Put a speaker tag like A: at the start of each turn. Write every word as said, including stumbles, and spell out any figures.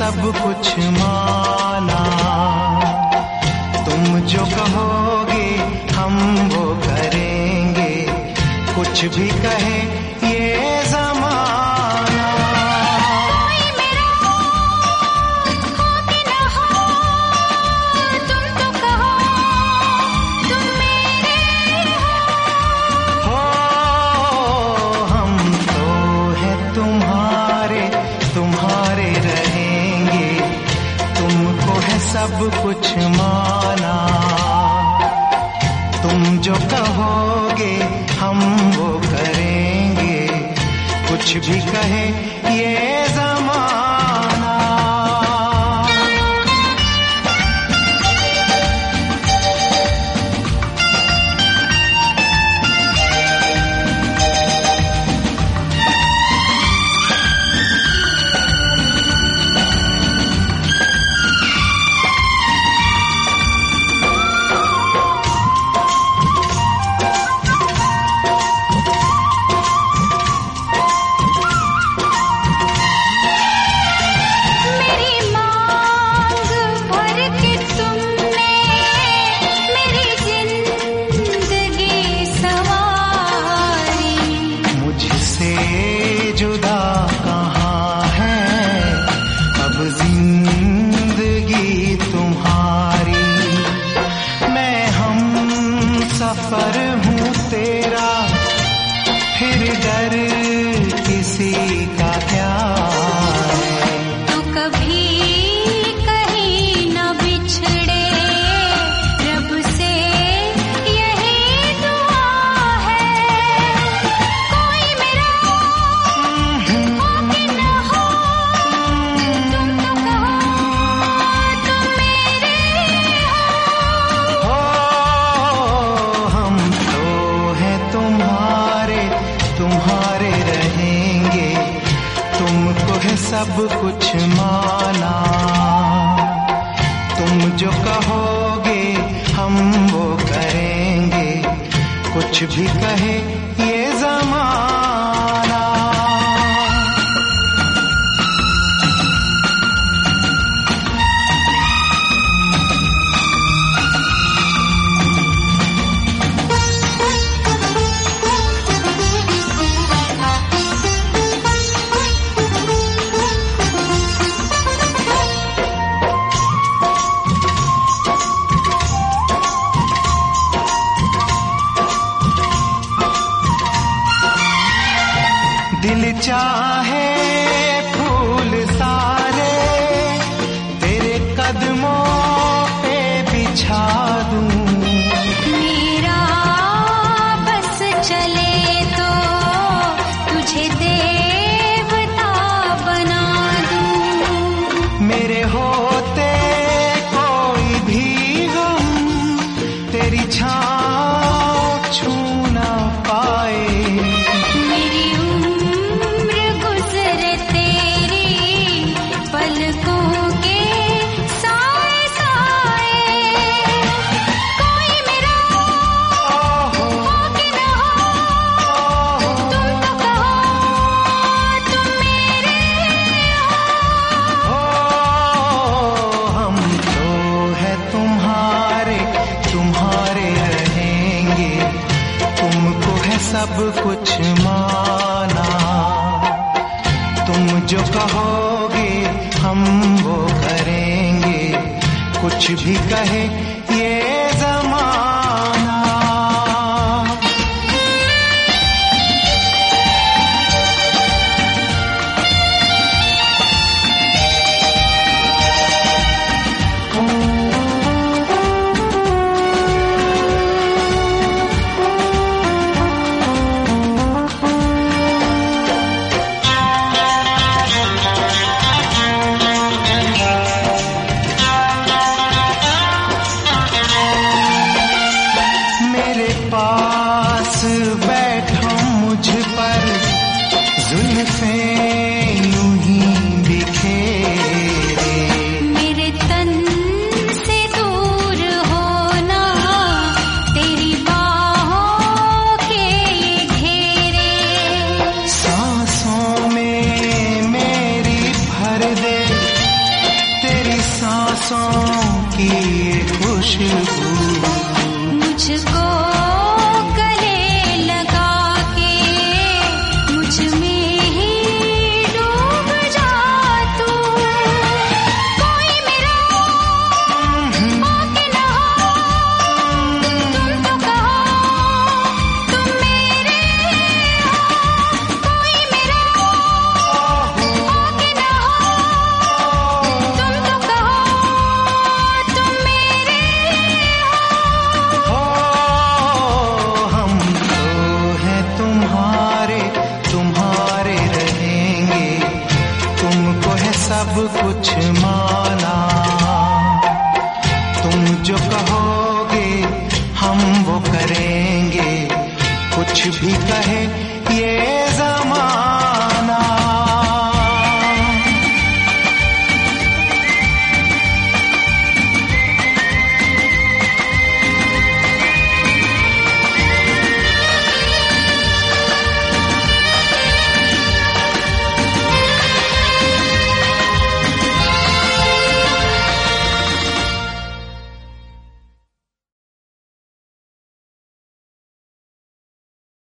A: सब कुछ माना। तुम जो कहोगे हम वो करेंगे, कुछ भी कहे ये ज़माना।
B: कोई मेरा हो कि न हो, तुम तो कहो तुम मेरे
A: हो। हम तो हैं तुम्हारे, तुम्हारे रहेंगे, तुमको है सब कुछ माना। तुम जो कहोगे हम वो करेंगे, कुछ भी कहे ये ज़माना। सफर हूँ तेरा, फिर डर किसी का क्या है।
B: तो कभी कहीं न बिछड़े, रब से यही दुआ है। कोई मेरा हो कि न हो, तुम तो कहो तुम मेरे
A: हो। हम तो हैं तुम्हारे, तुम्हारे रहेंगे, तुमको है सब कुछ माना। तुम जो कहोगे हम वो करेंगे, कुछ भी कहे ये ज़माना। दिल चाहे फूल सारे तेरे कदमों पे बिछा दूं।
B: मेरा बस चले तो तुझे देवता बना दूं।
A: मेरे होते कोई भी गम तेरी छाँव छू ना पाए।
B: मेरी उम्र गुजरे तेरी पलकों के साए साए। कोई मेरा हो कि न हो, तुम तो कहो तुम मेरे
A: हो। हम तो है तुम्हारे, तुम्हारे रहेंगे, तुमको है सब कुछ माना। तुम जो कहोगे हम वो करेंगे, कुछ भी कहे ये ज़माना। पास बैठो मुझ पर जुल्फें यूं ही बिखेरे।
B: मेरे तन से दूर होना तेरी बाहों के ये घेरे।
A: सांसों में मेरी भर दे कुछ माना। तुम जो कहोगे हम वो करेंगे, कुछ भी कहे ये ज़माना।